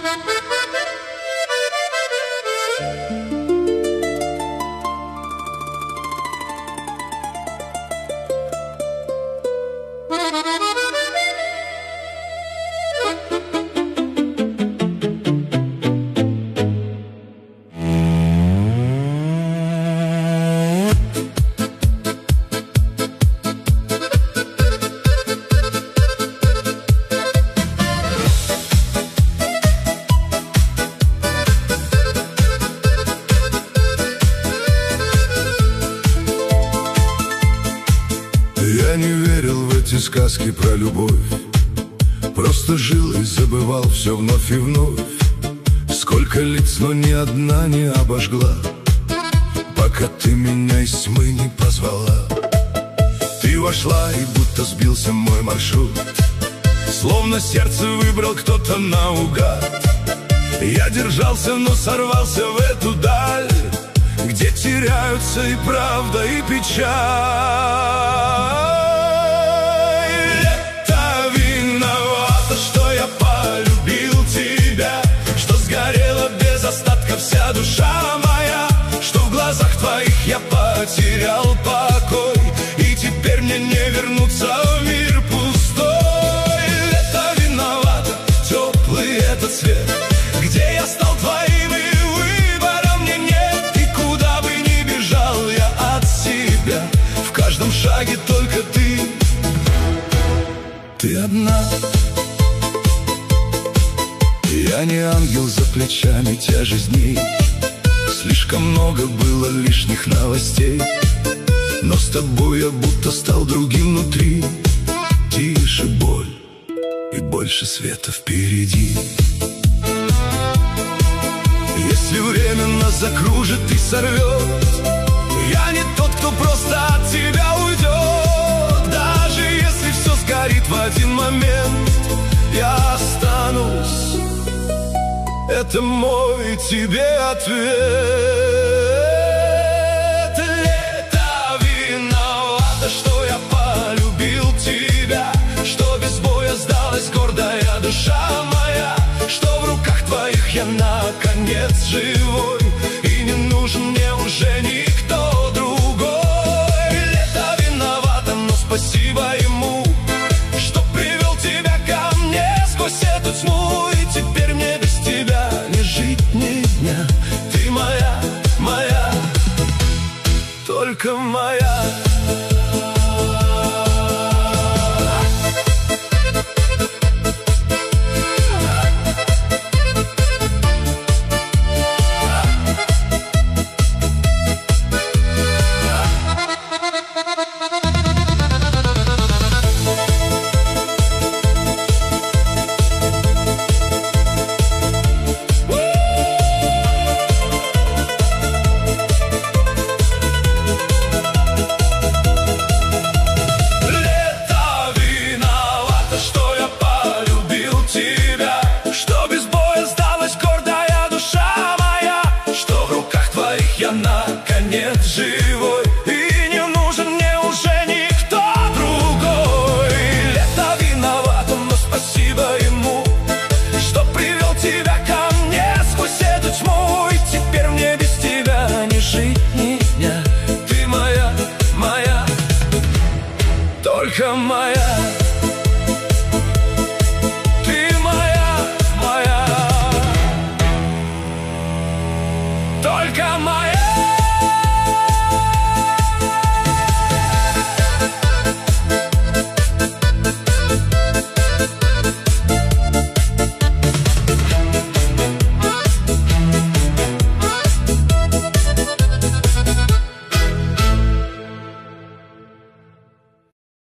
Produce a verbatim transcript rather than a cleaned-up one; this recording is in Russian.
Я не верил в эти сказки про любовь, просто жил и забывал все вновь и вновь. Сколько лиц, но ни одна не обожгла, пока ты меня из тьмы не позвала. Ты вошла, и будто сбился мой маршрут, словно сердце выбрал кто-то наугад. Я держался, но сорвался в эту даль, где теряются и правда, и печаль. Это виновато, что я полюбил тебя, что сгорела без остатка вся душа моя, что в глазах твоих я потерял покой, и теперь мне не вернуться в мир пустой. Это виновато, теплый этот свет, где я стал твоим, и выбора мне нет. И куда бы ни бежал я от себя, в каждом шаге только ты, ты одна. Я не ангел, за плечами тяжесть дней, слишком много было лишних новостей, но с тобой я будто стал другим внутри. Тише боль и больше света впереди. Если время нас закружит и сорвет, я не тот, кто просто от тебя уйдет. Даже если все сгорит в один момент, я останусь. Это мой тебе ответ. Это виновато, что я полюбил тебя, что без боя сдалась гордая душа моя, что в руках твоих я наконец живой, и не нужен мне уже никто другой. Лето виновато, но спасибо ему, что привел тебя ко мне сквозь эту тьму, и теперь мне без тебя не жить ни дня. Ты моя, моя, только моя. Я наконец живой, и не нужен мне уже никто другой. Лето виновато, но спасибо ему, что привел тебя ко мне сквозь эту тьму, и теперь мне без тебя не жить ни дня. Ты моя, моя, только моя. Ты моя, моя, только моя.